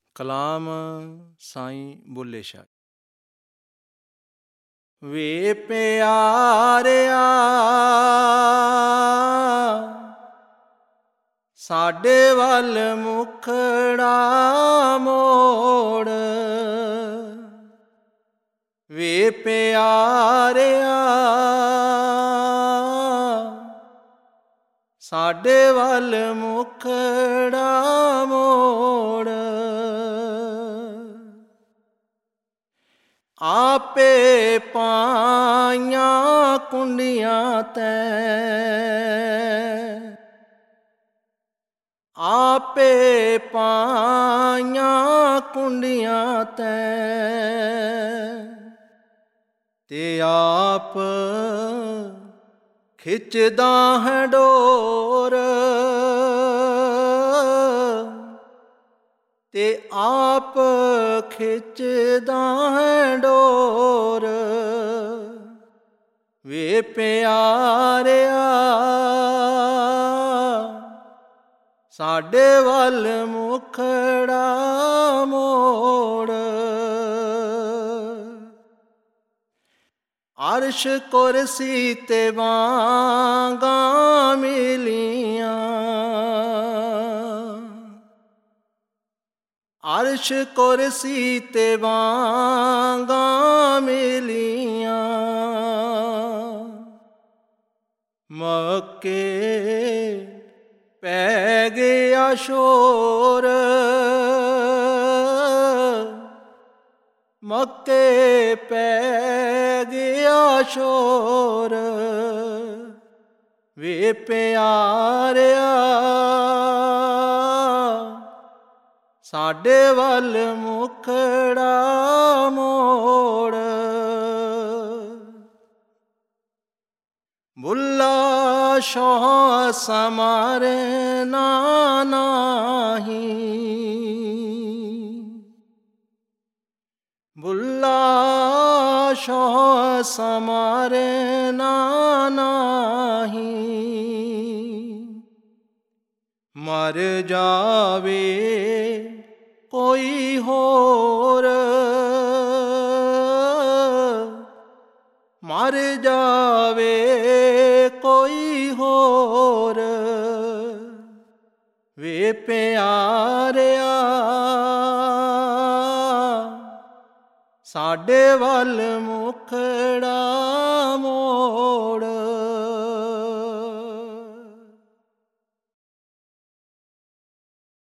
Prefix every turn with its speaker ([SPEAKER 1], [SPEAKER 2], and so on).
[SPEAKER 1] ਕਲਾਮ ਸਾਈਂ ਬੁੱਲ੍ਹੇ ਸ਼ਾਹ। ਵੇ ਪਿਆਰਿਆ ਸਾਡੇ ਵੱਲ ਮੁਖੜਾ ਮੋੜ, ਵੇ ਪਿਆਰਿਆ ਸਾਡੇ ਵੱਲ ਮੁਖੜਾ ਮੋੜ। ਆਪੇ ਪਾਈਆਂ ਕੁੰਡੀਆਂ ਤੈਂ, ਆਪੇ ਪਾਈਆਂ ਕੁੰਡੀਆਂ ਤੈਂ, ਤੇ ਆਪ ਖਿੱਚਦਾ ਹੈ ਡੋਰ, ਤੇ ਆਪ ਖਿੱਚਦਾ ਹੈ ਡੋਰ। ਵੇ ਪਿਆਰਿਆ ਸਾਡੇ ਵੱਲ ਮੁਖੜਾ ਮੋੜ। ਅਰਸ਼ ਕੁਰਸੀ ਤੇ ਵਾਂਗਾਂ ਮਿਲੀਆਂ, ਅਰਸ਼ ਕੁਰਸੀ ਤੇ ਵਾਂਗਾਂ ਮਿਲੀਆਂ। ਮੱਕੇ ਪੈ ਗਿਆ ਸ਼ੋਰ, ਮੱਕੇ ਪੈ ਗਿਆ ਸ਼ੋਰ। ਵੇ ਪਿਆਰਿਆ ਸਾਡੇ ਵੱਲ ਮੁਖੜਾ ਮੋੜ। ਬੁੱਲ੍ਹਾ ਸ਼ਾਹ ਸੰਵਾਰਨਾ ਨਾਹੀਂ, ਬੁੱਲ੍ਹਾ ਸ਼ਾਹ ਸੰਵਾਰਨਾ ਨਾਹੀਂ। ਮਰ ਜਾਵੇ ਕੋਈ ਹੋਰ, ਮਰ ਜਾਵੇ ਕੋਈ ਹੋਰ। ਵੇ ਪਿਆਰਿਆ ਸਾਡੇ ਵੱਲ ਮੁਖੜਾ ਮੋੜ।